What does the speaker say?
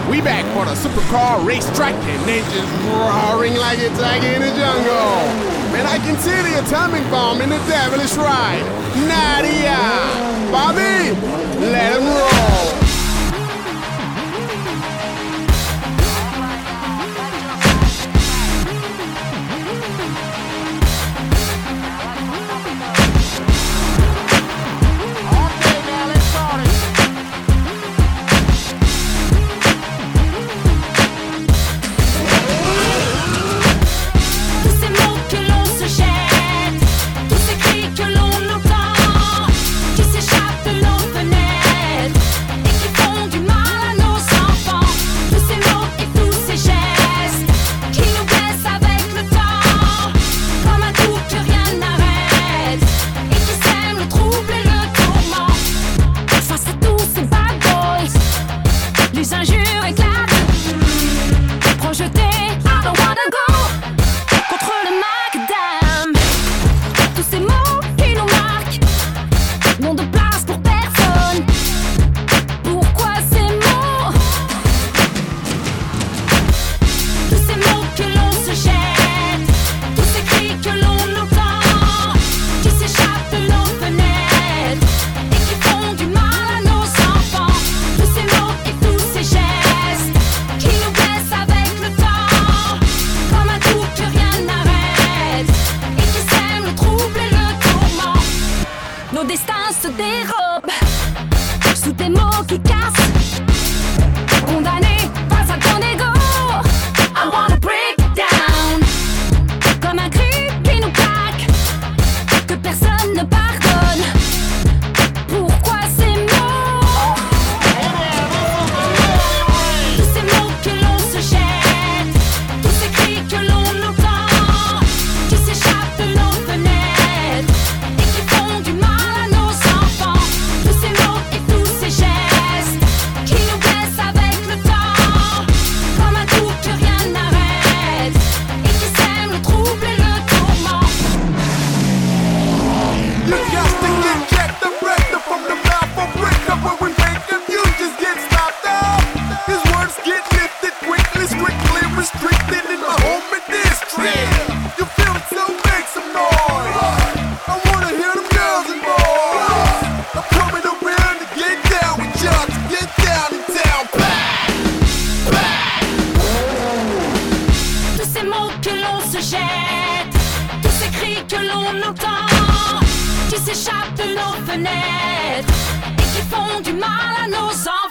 We back for the supercar racetrack and engines roaring like it's like in the jungle. Man, I can see the atomic bomb in the devilish ride. Nadia, Bobby, let him roll. Nos destins se dérobent sous des mots qui cassent. Condamnés face à ton ego, I wanna break it down. Comme un cri qui nous plaque, que personne ne pardonne. Pourquoi ces mots? Tous ces mots que l'on se jette, tous ces cris que l'on entend, qui s'échappent de nos fenêtres et qui font du mal. Tous ces cris que l'on entend, qui s'échappent de nos fenêtres et qui font du mal à nos enfants.